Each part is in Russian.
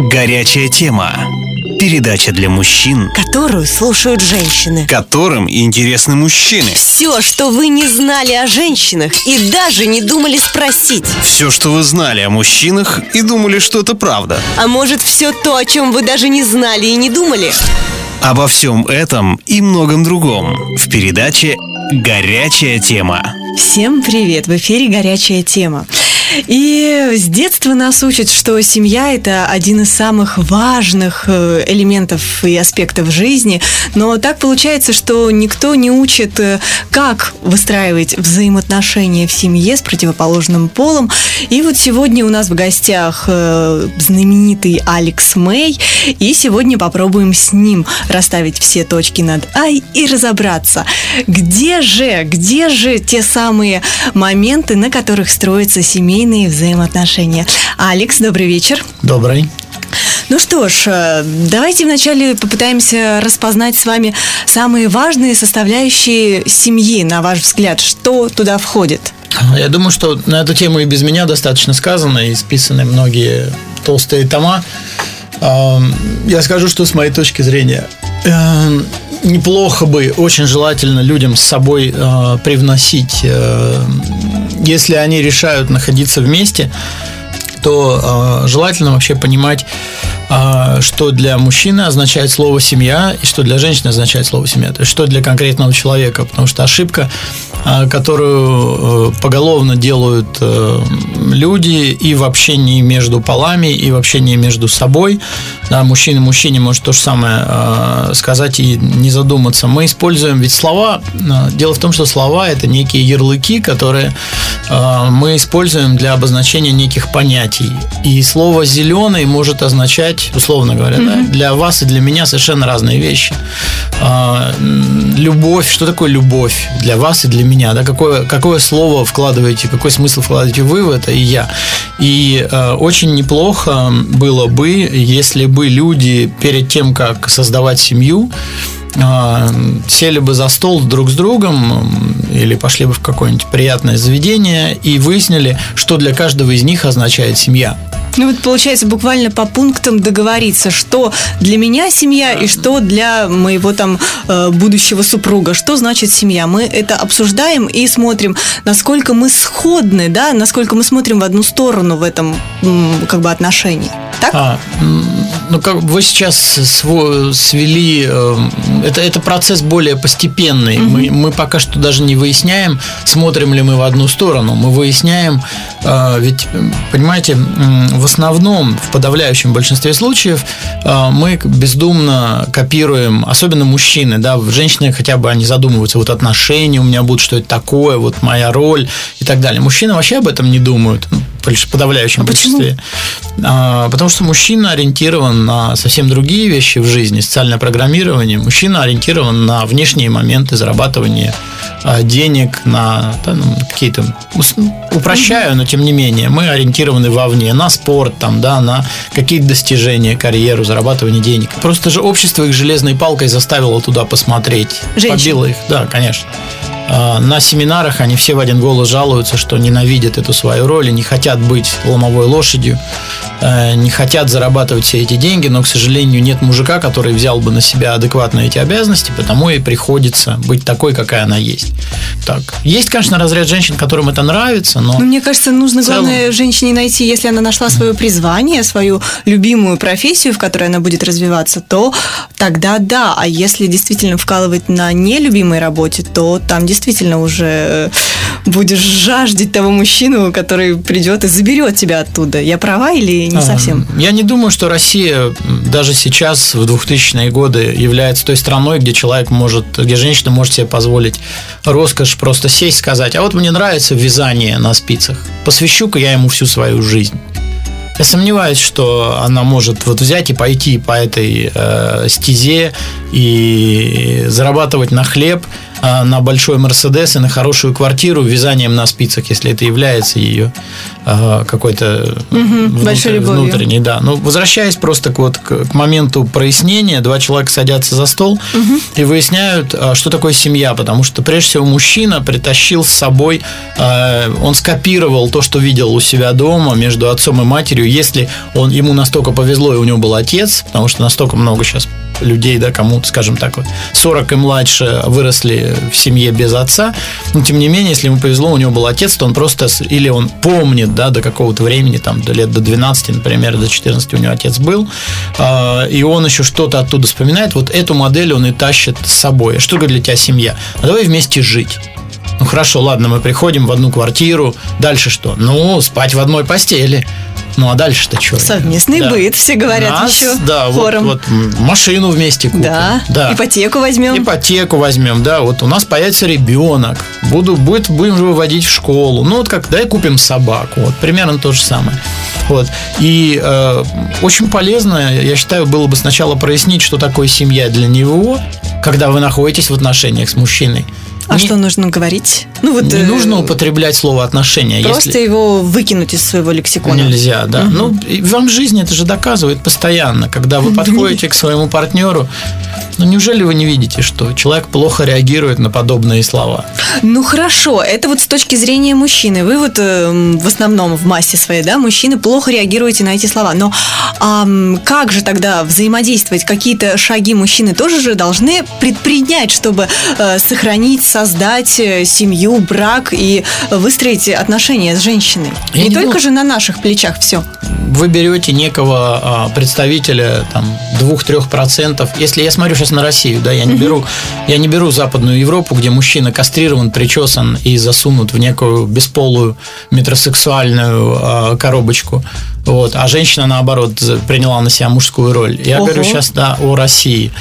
Горячая тема. Передача для мужчин, которую слушают женщины, которым интересны мужчины. Все, что вы не знали о женщинах и даже не думали спросить. Все, что вы знали о мужчинах и думали, что это правда. А может, все то, о чем вы даже не знали и не думали? Обо всем этом и многом другом в передаче «Горячая тема». Всем привет! В эфире «Горячая тема». И с детства нас учат, что семья – это один из самых важных элементов и аспектов жизни. Но так получается, что никто не учит, как выстраивать взаимоотношения в семье с противоположным полом. И вот сегодня у нас в гостях знаменитый Алекс Мэй. И сегодня попробуем с ним расставить все точки над «и» и разобраться, где же те самые моменты, на которых строятся семейные взаимоотношения. Алекс, добрый вечер. Добрый. Ну что ж, давайте вначале попытаемся распознать с вами самые важные составляющие семьи, на ваш взгляд. Что туда входит? Я думаю, что на эту тему и без меня достаточно сказано, и списаны многие толстые тома. Я скажу, что с моей точки зрения неплохо бы, очень желательно людям с собой привносить, если они решают находиться вместе, то желательно вообще понимать, что для мужчины означает слово «семья» и что для женщины означает слово «семья», то есть что для конкретного человека, потому что ошибка, которую поголовно делают люди и в общении между полами, и в общении между собой, да, мужчина мужчине может то же самое сказать и не задуматься. Мы используем ведь слова, дело в том, что слова – это некие ярлыки, которые мы используем для обозначения неких понятий, и слово «зеленый» может означать, условно говоря, да, для вас и для меня совершенно разные вещи. Любовь, что такое любовь для вас и для меня, да, какое слово вкладываете, какой смысл вкладываете вы в это и я. И очень неплохо было бы, если бы люди перед тем, как создавать семью, сели бы за стол друг с другом или пошли бы в какое-нибудь приятное заведение и выяснили, что для каждого из них означает семья. Ну вот получается буквально по пунктам договориться, что для меня семья и что для моего там будущего супруга. Что значит семья? Мы это обсуждаем и смотрим, насколько мы сходны, да, насколько мы смотрим в одну сторону в этом как бы отношении. Так? Ну, как вы сейчас свели, это процесс более постепенный. Мы пока что даже не выясняем, смотрим ли мы в одну сторону. Мы выясняем, ведь, понимаете, в основном, в подавляющем большинстве случаев мы бездумно копируем, особенно мужчины, да, женщины хотя бы они задумываются, вот отношения у меня будут, что это такое, вот моя роль и так далее. Мужчины вообще об этом не думают. В подавляющем большинстве. Потому что мужчина ориентирован на совсем другие вещи в жизни, социальное программирование. Мужчина ориентирован на внешние моменты зарабатывания денег, на какие-то, упрощаю, но тем не менее, мы ориентированы вовне, на спорт, там, да, на какие-то достижения, карьеру, зарабатывание денег. Просто же общество их железной палкой заставило туда посмотреть. Женщин. Побило их, да, конечно. На семинарах они все в один голос жалуются, что ненавидят эту свою роль и не хотят быть ломовой лошадью, не хотят зарабатывать все эти деньги, но, к сожалению, нет мужика, который взял бы на себя адекватно эти обязанности, потому и приходится быть такой, какая она есть. Так. Есть, конечно, разряд женщин, которым это нравится, но... Мне кажется, нужно, главное, женщине найти, если она нашла свое призвание, свою любимую профессию, в которой она будет развиваться, то тогда да, а если действительно вкалывать на нелюбимой работе, то там действительно уже будешь жаждать того мужчину, который придет и заберет тебя оттуда. Я права или не совсем? Я не думаю, что Россия даже сейчас, в 2000-е годы, является той страной, где где женщина может себе позволить роскошь просто сесть и сказать: а вот мне нравится вязание на спицах, посвящу-ка я ему всю свою жизнь. Я сомневаюсь, что она может вот взять и пойти по этой стезе и зарабатывать на хлеб, на большой Мерседес и на хорошую квартиру вязанием на спицах, если это является ее какой-то внутренней. Да. Но возвращаясь просто к моменту прояснения, два человека садятся за стол и выясняют, что такое семья, потому что прежде всего мужчина притащил с собой, он скопировал то, что видел у себя дома между отцом и матерью, если ему настолько повезло и у него был отец, потому что настолько много сейчас людей, да, кому, скажем так, 40 и младше выросли в семье без отца, но тем не менее, если ему повезло, у него был отец, то он просто, или он помнит, да, до какого-то времени, там, до лет до 12, например, до 14 у него отец был, и он еще что-то оттуда вспоминает, вот эту модель он и тащит с собой. Что для тебя семья? А давай вместе жить. Ну, хорошо, ладно, мы приходим в одну квартиру, дальше что? Ну, спать в одной постели. Ну, а дальше-то что? Совместный быт, все говорят еще хором. Вот машину вместе купим. Да, ипотеку возьмем. Да, вот у нас появится ребенок, будем же выводить в школу. Ну, вот давай купим собаку. Вот, примерно то же самое. Вот. И очень полезно, я считаю, было бы сначала прояснить, что такое семья для него, когда вы находитесь в отношениях с мужчиной. Что нужно говорить? Не нужно употреблять слово отношения. Просто его выкинуть из своего лексикона. Нельзя, да. Ну, вам жизнь это же доказывает постоянно. Когда вы подходите к своему партнеру, неужели вы не видите, что человек плохо реагирует на подобные слова? Ну, хорошо. Это вот с точки зрения мужчины. Вы в основном в массе своей, да, мужчины плохо реагируете на эти слова. Но как же тогда взаимодействовать? Какие-то шаги мужчины тоже же должны предпринять, чтобы сохранить, создать семью, брак и выстроить отношения с женщиной. Не только же на наших плечах все. Вы берете некого представителя 2-3%. Если я смотрю сейчас на Россию, да, я не беру Западную Европу, где мужчина кастрирован, причесан и засунут в некую бесполую метросексуальную коробочку. Вот, а женщина, наоборот, приняла на себя мужскую роль. Я говорю сейчас, о России.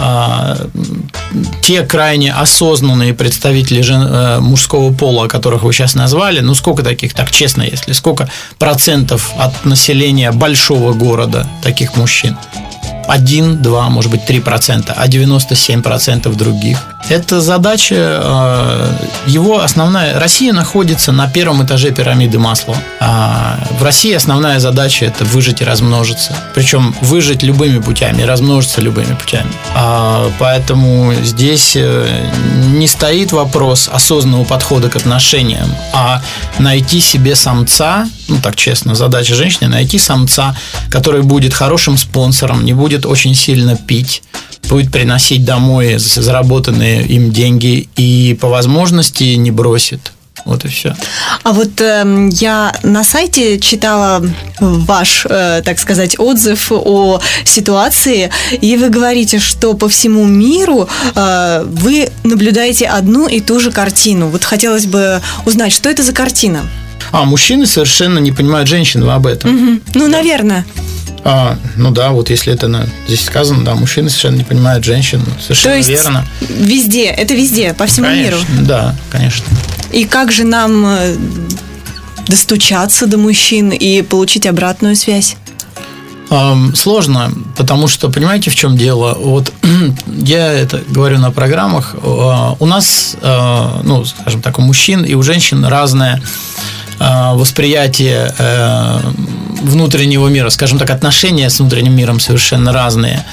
Те крайне осознанные представители мужского пола, которых вы сейчас назвали, сколько таких, так честно, если сколько процентов от населения большого города таких мужчин? 1, 2, может быть, 3%, а 97% других. Это задача его основная. Россия находится на первом этаже пирамиды Маслоу. В России основная задача – это выжить и размножиться. Причем выжить любыми путями и размножиться любыми путями. Поэтому здесь не стоит вопрос осознанного подхода к отношениям, а найти себе самца, так честно, задача женщины – найти самца, который будет хорошим спонсором, не будет очень сильно пить, будет приносить домой заработанные им деньги и по возможности не бросит. Вот и все. А вот я на сайте читала ваш, так сказать, отзыв о ситуации, и вы говорите, что по всему миру вы наблюдаете одну и ту же картину. Вот хотелось бы узнать, что это за картина? Мужчины совершенно не понимают женщин, вы об этом. Ну, наверное. Вот если это здесь сказано, да, мужчины совершенно не понимают женщин, совершенно верно. Везде, это везде, по всему миру. Да, конечно. И как же нам достучаться до мужчин и получить обратную связь? Сложно, потому что, понимаете, в чем дело? Вот я это говорю на программах. У нас, скажем так, у мужчин и у женщин разное восприятие внутреннего мира, скажем так, отношения с внутренним миром совершенно разные.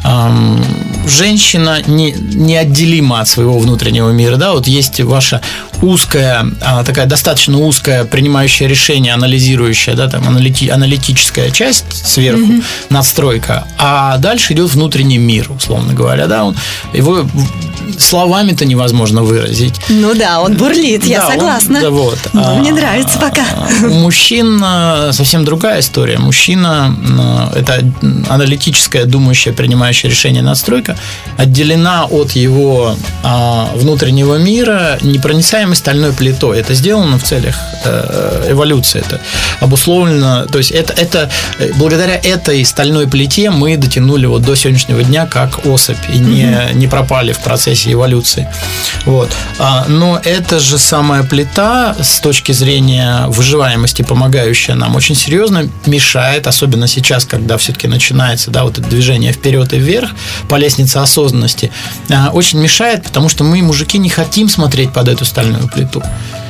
Женщина неотделима от своего внутреннего мира, да, вот есть ваша узкая, такая достаточно узкая, принимающая решения, анализирующая, да, там аналитическая часть сверху, надстройка, а дальше идет внутренний мир, условно говоря, да, его словами-то невозможно выразить. Ну да, он бурлит, я согласна. Мне нравится пока. У мужчин совсем другая история. Мужчина – это аналитическая, думающая, принимающая решения надстройка, отделена от его внутреннего мира непроницаемой стальной плитой. Это сделано в целях эволюции. Это обусловлено. То есть это благодаря этой стальной плите мы дотянули вот до сегодняшнего дня как особь и не пропали в процессе эволюции. Вот. Но эта же самая плита с точки зрения выживаемости, помогающая нам, очень серьезно очень мешает, особенно сейчас, когда все-таки начинается, да, вот это движение вперед и вверх по лестнице осознанности, очень мешает, потому что мы, мужики, не хотим смотреть под эту стальную плиту.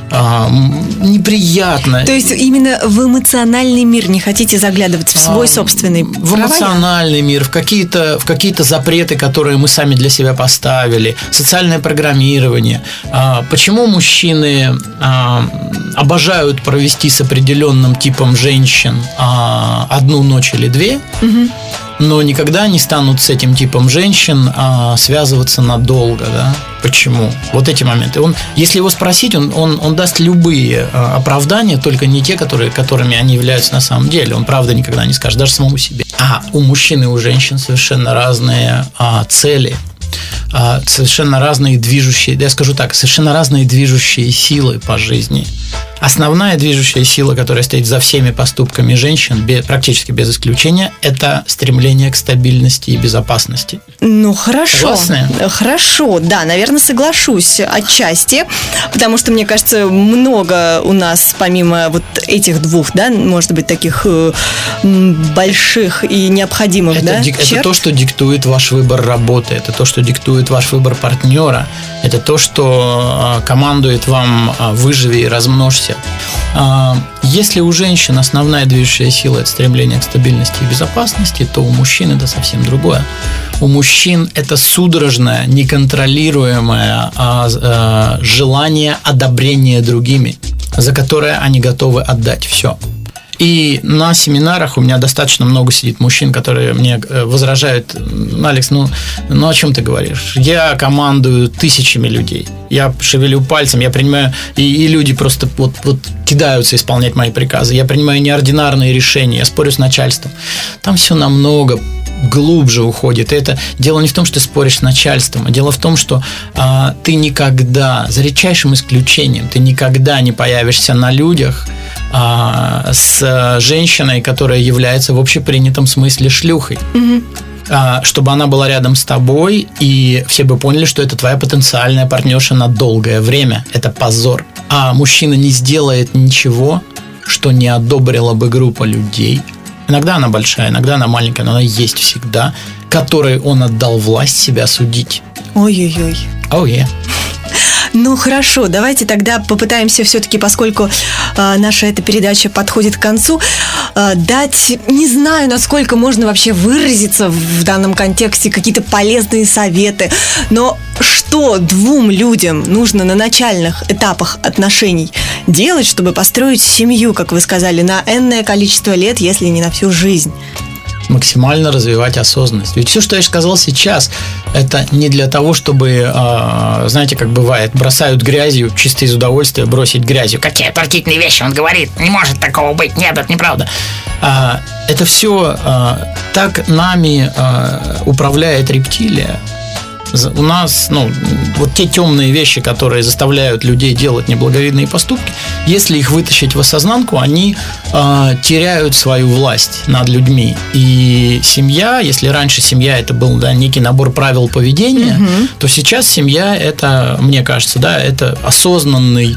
Неприятно. То есть именно в эмоциональный мир не хотите заглядывать, в свой собственный. В эмоциональный мир, в какие-то запреты, которые мы сами для себя поставили, социальное программирование. Почему мужчины обожают провести с определенным типом женщин одну ночь или две, но никогда не станут с этим типом женщин связываться надолго, да? Почему? Вот эти моменты. Если его спросить, он даст любые оправдания, только не те, которыми они являются на самом деле. Он правда никогда не скажет, даже самому себе. А у мужчин и у женщин совершенно разные цели, совершенно разные движущие, я скажу так, совершенно разные движущие силы по жизни. Основная движущая сила, которая стоит за всеми поступками женщин, практически без исключения, это стремление к стабильности и безопасности. Ну, хорошо. Согласны? Хорошо, да, наверное, соглашусь отчасти, потому что, мне кажется, много у нас, помимо вот этих двух, да, может быть, таких больших и необходимых, это то, что диктует ваш выбор работы, это то, что диктует ваш выбор партнера, это то, что командует вам «выживи и размножься». Если у женщин основная движущая сила – это стремление к стабильности и безопасности, то у мужчин это совсем другое. У мужчин это судорожное, неконтролируемое желание одобрения другими, за которое они готовы отдать все. И на семинарах у меня достаточно много сидит мужчин, которые мне возражают: Алекс, ну о чем ты говоришь? Я командую тысячами людей. Я шевелю пальцем, я принимаю, и люди просто вот кидаются исполнять мои приказы. Я принимаю неординарные решения, я спорю с начальством. Там все намного глубже уходит. И это дело не в том, что ты споришь с начальством, а дело в том, что ты никогда, за редчайшим исключением, ты никогда не появишься на людях с женщиной, которая является в общепринятом смысле шлюхой. Чтобы она была рядом с тобой, и все бы поняли, что это твоя потенциальная партнерша на долгое время. Это позор. А мужчина не сделает ничего, что не одобрила бы группа людей. Иногда она большая, иногда она маленькая, но она есть всегда, которой он отдал власть себя судить. Ой-ой-ой. Oh, yeah. Ну, хорошо, давайте тогда попытаемся все-таки, поскольку наша эта передача подходит к концу, дать, не знаю, насколько можно вообще выразиться в данном контексте, какие-то полезные советы, но что двум людям нужно на начальных этапах отношений делать, чтобы построить семью, как вы сказали, на энное количество лет, если не на всю жизнь? Максимально развивать осознанность. Ведь все, что я сказал сейчас, это не для того, чтобы, знаете, как бывает, бросают грязью чисто из удовольствия бросить грязью. Какие отвратительные вещи он говорит. Не может такого быть. Нет, это неправда. Это все так нами управляет рептилия. У нас, вот те темные вещи, которые заставляют людей делать неблаговидные поступки, если их вытащить в осознанку, они теряют свою власть над людьми. И семья, если раньше семья это был, да, некий набор правил поведения, то сейчас семья это, мне кажется, да, это осознанный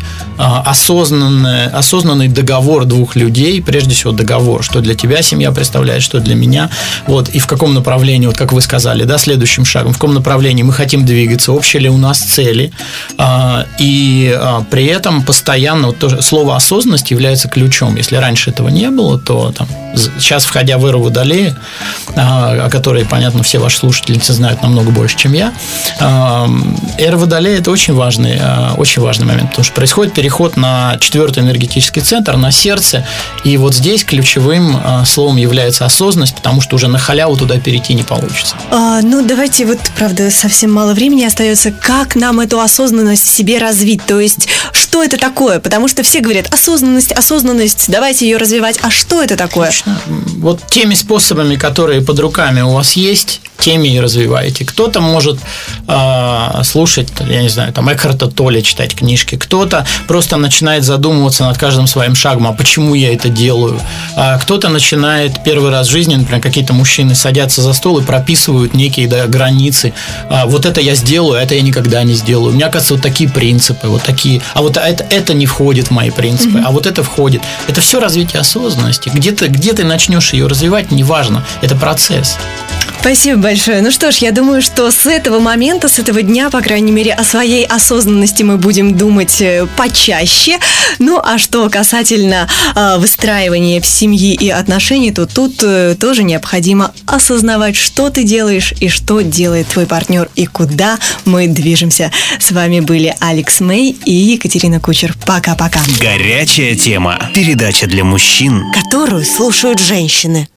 договор двух людей, прежде всего договор, что для тебя семья представляет, что для меня, вот, и в каком направлении, вот как вы сказали, да, следующим шагом, в каком направлении мы хотим двигаться, общие ли у нас цели, и при этом постоянно вот тоже слово осознанность является ключом. Если раньше этого не было, то там, сейчас, входя в эру Водолея, о которой, понятно, все ваши слушательницы знают намного больше, чем я, эра Водолея – это очень важный момент, потому что происходит переход на 4-й энергетический центр, на сердце, и вот здесь ключевым словом является осознанность, потому что уже на халяву туда перейти не получится. Давайте, вот, правда, совсем мало времени остается. Как нам эту осознанность в себе развить? То есть, что это такое? Потому что все говорят: осознанность, давайте ее развивать. А что это такое? Точно. Вот теми способами, которые под руками у вас есть, теме и развиваете. Кто-то может слушать, я не знаю, там Экхарта Толле, читать книжки, кто-то просто начинает задумываться над каждым своим шагом, а почему я это делаю. Кто-то начинает первый раз в жизни, например, какие-то мужчины садятся за стол и прописывают некие границы. Вот это я сделаю, а это я никогда не сделаю. У меня, кажется, вот такие принципы, вот такие. А вот это не входит в мои принципы, а вот это входит. Это все развитие осознанности. Где ты начнешь ее развивать, неважно. Это процесс. Спасибо большое. Ну что ж, я думаю, что с этого момента, с этого дня, по крайней мере, о своей осознанности мы будем думать почаще. Ну, а что касательно выстраивания семьи и отношений, то тут тоже необходимо осознавать, что ты делаешь и что делает твой партнер, и куда мы движемся. С вами были Алекс Мэй и Екатерина Кучер. Пока-пока. Горячая тема. Передача для мужчин, которую слушают женщины.